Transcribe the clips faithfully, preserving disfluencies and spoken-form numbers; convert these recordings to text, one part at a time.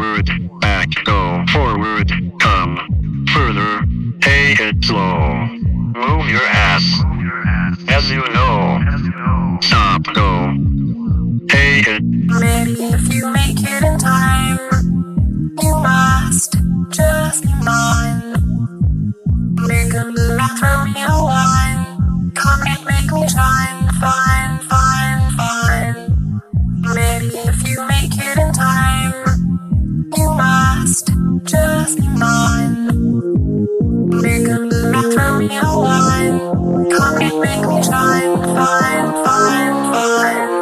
forward, back, go, forward, come, further, take it slow, move your ass, as you know, stop, go, take it. Maybe if you make it in time, you must just be mine. Make a move from your wine, come and make me shine, fine, fine, fine. Maybe if you make it in time, you must just be mine. Make a move from your wine, come and make me shine, fine, fine, fine.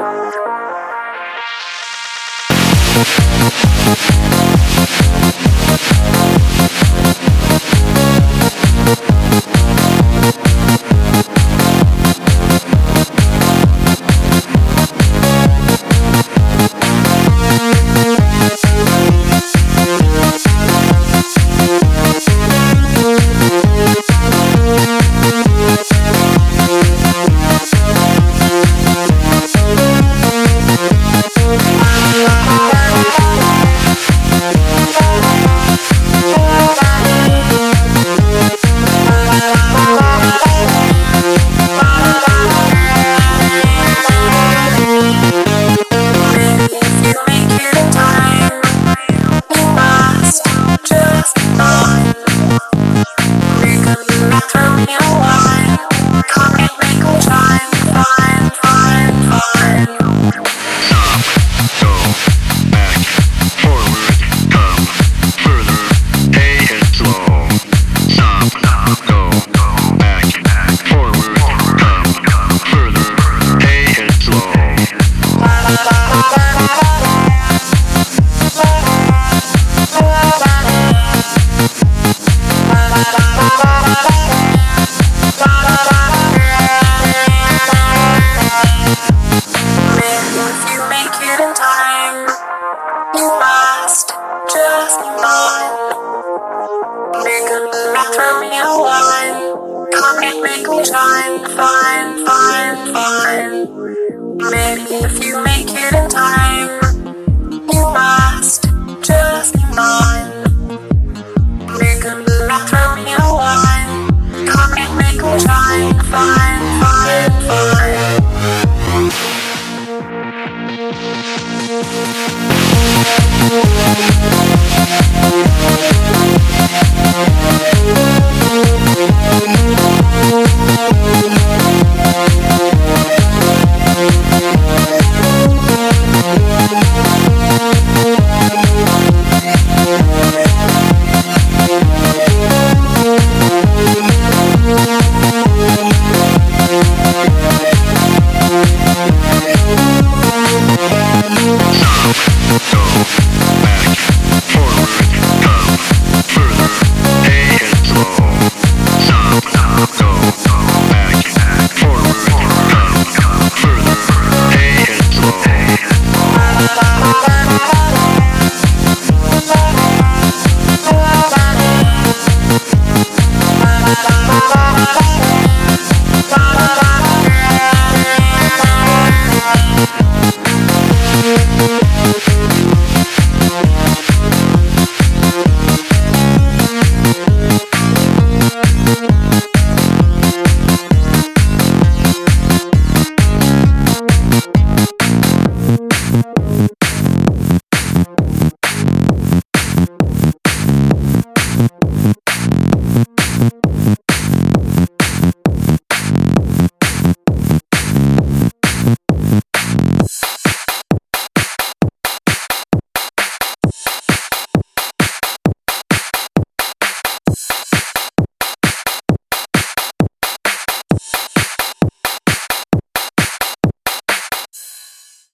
Fine, fine, fine. Maybe if you make it in time, you must